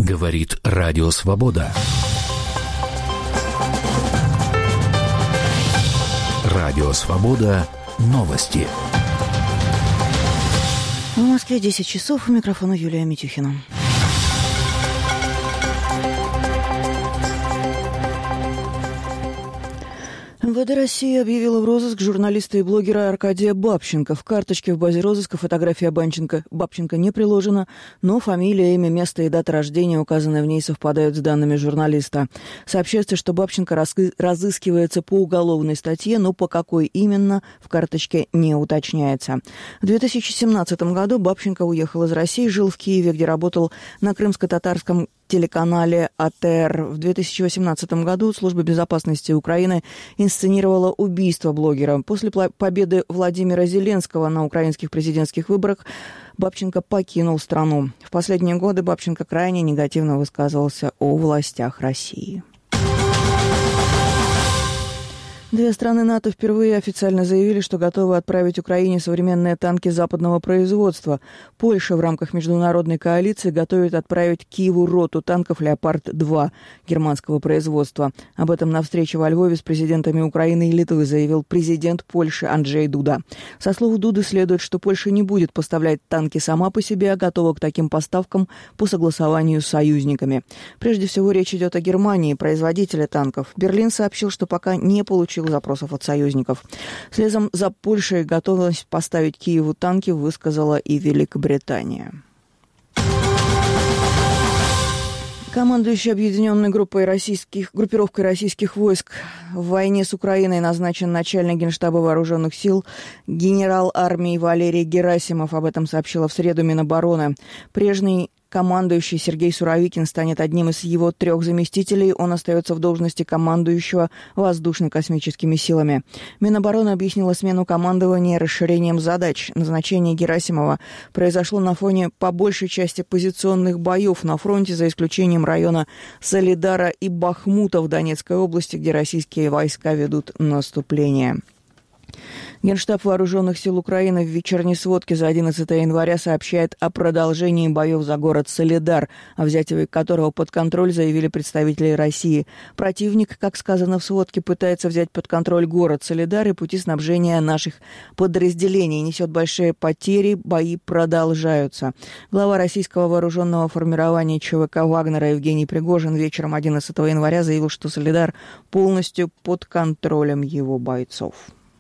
Говорит Радио Свобода. Радио Свобода. Новости. В Москве 10 часов. У микрофона Юлия Митюхина. МВД России объявила в розыск журналиста и блогера Аркадия Бабченко. В карточке в базе розыска фотография Бабченко не приложена, но фамилия, имя, место и дата рождения, указанные в ней, совпадают с данными журналиста. Сообщается, что Бабченко разыскивается по уголовной статье, но по какой именно в карточке не уточняется. В 2017 году Бабченко уехал из России, жил в Киеве, где работал на крымско-татарском телеканале АТР. В 2018 году Служба безопасности Украины инсценировала убийство блогера. После победы Владимира Зеленского на украинских президентских выборах Бабченко покинул страну. В последние годы Бабченко крайне негативно высказывался о властях России. Две страны НАТО впервые официально заявили, что готовы отправить Украине современные танки западного производства. Польша в рамках международной коалиции готовит отправить Киеву роту танков «Леопард-2» германского производства. Об этом на встрече во Львове с президентами Украины и Литвы заявил президент Польши Анджей Дуда. Со слов Дуды следует, что Польша не будет поставлять танки сама по себе, а готова к таким поставкам по согласованию с союзниками. Прежде всего речь идет о Германии, производителе танков. Берлин сообщил, что пока не получил запросов от союзников. Следом за Польшей готовность поставить Киеву танки высказала и Великобритания. Командующий объединенной группировкой российских войск в войне с Украиной назначен начальник Генштаба вооруженных сил генерал армии Валерий Герасимов. Об этом сообщила в среду Минобороны. Прежний командующий Сергей Суровикин станет одним из его 3 заместителей. Он остается в должности командующего воздушно-космическими силами. Минобороны объяснила смену командования расширением задач. Назначение Герасимова произошло на фоне по большей части позиционных боев на фронте, за исключением района Солидара и Бахмута в Донецкой области, где российские войска ведут наступление. Генштаб Вооруженных сил Украины в вечерней сводке за 11 января сообщает о продолжении боев за город Солидар, о взятии которого под контроль заявили представители России. Противник, как сказано в сводке, пытается взять под контроль город Солидар и пути снабжения наших подразделений. Несет большие потери, бои продолжаются. Глава российского вооруженного формирования ЧВК Вагнера Евгений Пригожин вечером 11 января заявил, что Солидар полностью под контролем его бойцов.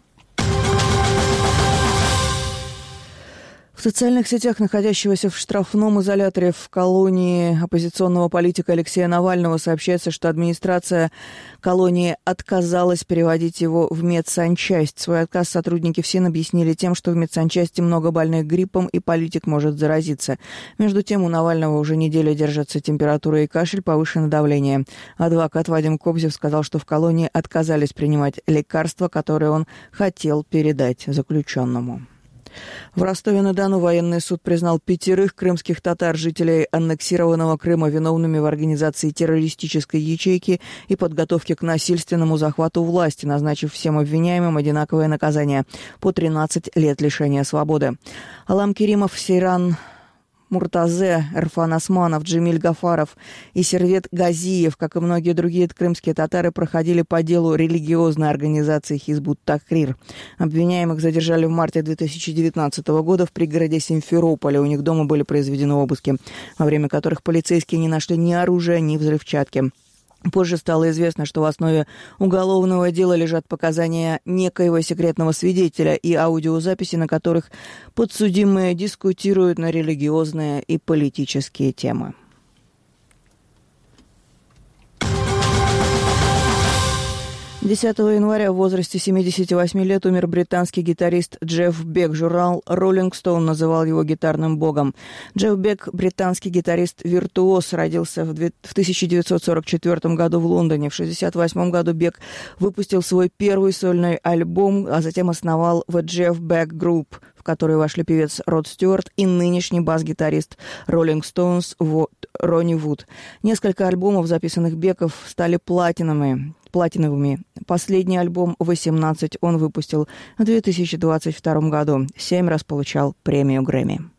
В социальных сетях находящегося в штрафном изоляторе в колонии оппозиционного политика Алексея Навального сообщается, что администрация колонии отказалась переводить его в медсанчасть. Свой отказ сотрудники ФСИН объяснили тем, что в медсанчасти много больных гриппом и политик может заразиться. Между тем, у Навального уже неделю держатся температура и кашель, повышенное давление. Адвокат Вадим Кобзев сказал, что в колонии отказались принимать лекарства, которые он хотел передать заключенному. В Ростове-на-Дону военный суд признал 5 крымских татар, жителей аннексированного Крыма, виновными в организации террористической ячейки и подготовке к насильственному захвату власти, назначив всем обвиняемым одинаковое наказание по 13 лет лишения свободы. Алам Керимов, Сейран Муртазе, Эрфан Османов, Джемиль Гафаров и Сервет Газиев, как и многие другие крымские татары, проходили по делу религиозной организации Хизбут Тахрир. Обвиняемых задержали в марте 2019 года в пригороде Симферополя. У них дома были произведены обыски, во время которых полицейские не нашли ни оружия, ни взрывчатки. Позже стало известно, что в основе уголовного дела лежат показания некоего секретного свидетеля и аудиозаписи, на которых подсудимые дискутируют на религиозные и политические темы. 10 января в возрасте 78 лет умер британский гитарист Джефф Бек. Журнал Rolling Stone называл его гитарным богом. Джефф Бек, британский гитарист-виртуоз, родился в 1944 году в Лондоне. В 1968 году Бек выпустил свой первый сольный альбом, а затем основал The Jeff Beck Group, в который вошли певец Род Стюарт и нынешний бас-гитарист Rolling Stones Ронни Вуд. Несколько альбомов, записанных Беков, стали платиновыми. Последний альбом «18» он выпустил в 2022 году. 7 раз получал премию Грэмми.